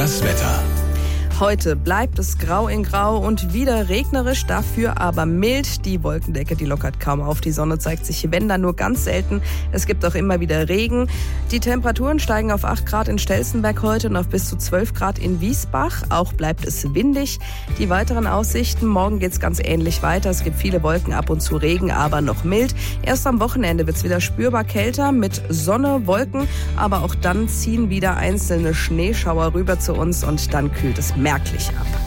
Das Wetter. Heute bleibt es grau in grau und wieder regnerisch, dafür aber mild. Die Wolkendecke, die lockert kaum auf. Die Sonne zeigt sich, wenn dann nur ganz selten. Es gibt auch immer wieder Regen. Die Temperaturen steigen auf 8 Grad in Stelzenberg heute und auf bis zu 12 Grad in Wiesbach. Auch bleibt es windig. Die weiteren Aussichten: morgen geht's ganz ähnlich weiter. Es gibt viele Wolken, ab und zu Regen, aber noch mild. Erst am Wochenende wird's wieder spürbar kälter mit Sonne, Wolken. Aber auch dann ziehen wieder einzelne Schneeschauer rüber zu uns und dann kühlt es merklich ab.